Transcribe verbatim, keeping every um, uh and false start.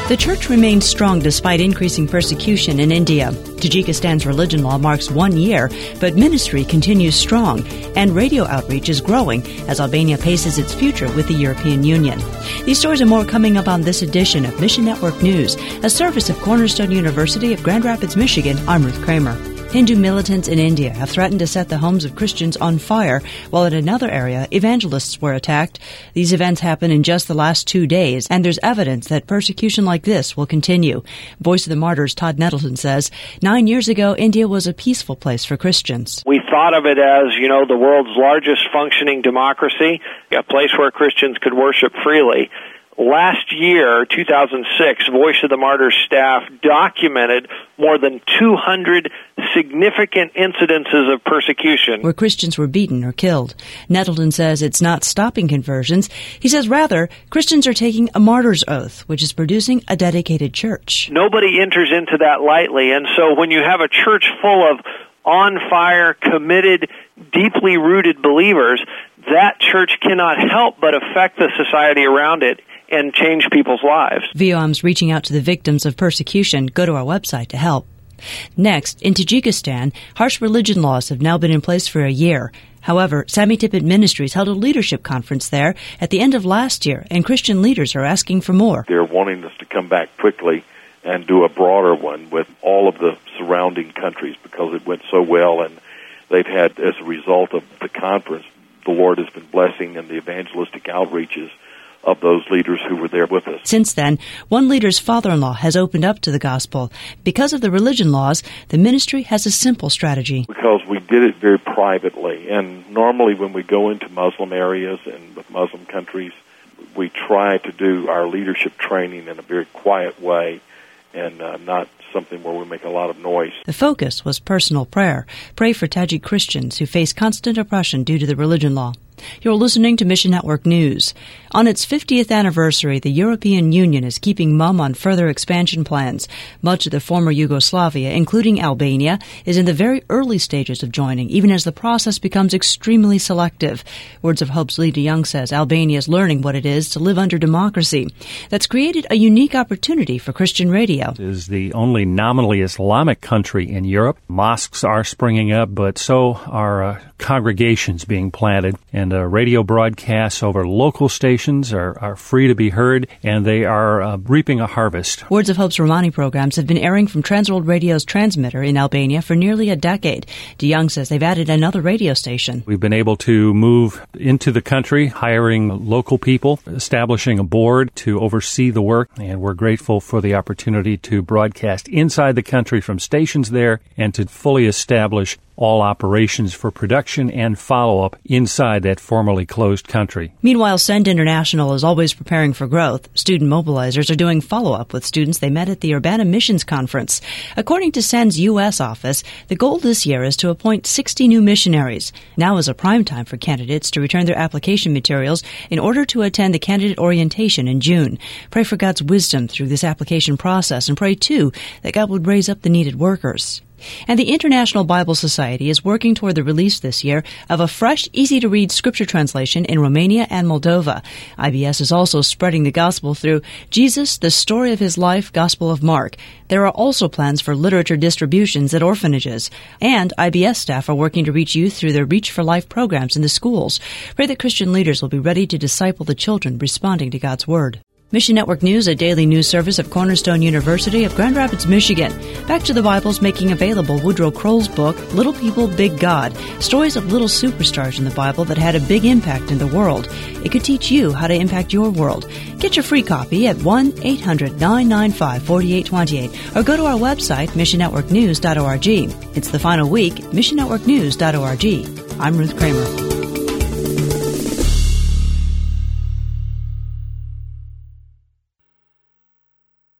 The church remains strong despite increasing persecution in India. Tajikistan's religion law marks one year, but ministry continues strong, and radio outreach is growing as Albania paces its future with the European Union. These stories and more coming up on this edition of Mission Network News, a service of Cornerstone University of Grand Rapids, Michigan. I'm Ruth Kramer. Hindu militants in India have threatened to set the homes of Christians on fire, while in another area, evangelists were attacked. These events happened in just the last two days, and there's evidence that persecution like this will continue. Voice of the Martyrs Todd Nettleton says, nine years ago, India was a peaceful place for Christians. We thought of it as, you know, the world's largest functioning democracy, a place where Christians could worship freely. Last year, two thousand six, Voice of the Martyrs staff documented more than two hundred significant incidences of persecution where Christians were beaten or killed. Nettleton says it's not stopping conversions. He says, rather, Christians are taking a martyr's oath, which is producing a dedicated church. Nobody enters into that lightly, and so when you have a church full of on-fire, committed, deeply rooted believers, that church cannot help but affect the society around it and change people's lives. V O M's reaching out to the victims of persecution. Go to our website to help. Next, in Tajikistan, harsh religion laws have now been in place for a year. However, Sami Tippett Ministries held a leadership conference there at the end of last year, and Christian leaders are asking for more. They're wanting us to come back quickly and do a broader one with all of the surrounding countries because it went so well, and they've had, as a result of the conference, the Lord has been blessing and the evangelistic outreaches of those leaders who were there with us. Since then, one leader's father-in-law has opened up to the gospel. Because of the religion laws, the ministry has a simple strategy. Because we did it very privately, and normally when we go into Muslim areas and with Muslim countries, we try to do our leadership training in a very quiet way and uh, not something where we make a lot of noise. The focus was personal prayer. Pray for Tajik Christians who face constant oppression due to the religion law. You're listening to Mission Network News. On its fiftieth anniversary, the European Union is keeping mum on further expansion plans. Much of the former Yugoslavia, including Albania, is in the very early stages of joining, even as the process becomes extremely selective. Words of Hope's Lee DeYoung says Albania is learning what it is to live under democracy. That's created a unique opportunity for Christian radio. It is the only nominally Islamic country in Europe. Mosques are springing up, but so are uh, congregations being planted, and uh, radio broadcasts over local stations are, are free to be heard, and they are uh, reaping a harvest. Words of Hope's Romani programs have been airing from Transworld Radio's transmitter in Albania for nearly a decade. DeYoung says they've added another radio station. We've been able to move into the country, hiring local people, establishing a board to oversee the work, and we're grateful for the opportunity to broadcast inside the country from stations there and to fully establish all operations for production and follow-up inside that formerly closed country. Meanwhile, Send International is always preparing for growth. Student mobilizers are doing follow-up with students they met at the Urbana Missions Conference. According to Send's U S office, the goal this year is to appoint sixty new missionaries. Now is a prime time for candidates to return their application materials in order to attend the candidate orientation in June. Pray for God's wisdom through this application process, and pray, too, that God would raise up the needed workers. And the International Bible Society is working toward the release this year of a fresh, easy-to-read scripture translation in Romania and Moldova. I B S is also spreading the gospel through Jesus, the Story of His Life, Gospel of Mark. There are also plans for literature distributions at orphanages. And I B S staff are working to reach youth through their Reach for Life programs in the schools. Pray that Christian leaders will be ready to disciple the children responding to God's Word. Mission Network News, a daily news service of Cornerstone University of Grand Rapids, Michigan. Back to the Bible's making available Woodrow Kroll's book, Little People, Big God, stories of little superstars in the Bible that had a big impact in the world. It could teach you how to impact your world. Get your free copy at one eight hundred nine nine five four eight two eight or go to our website, mission network news dot org. It's the final week, mission network news dot org. I'm Ruth Kramer.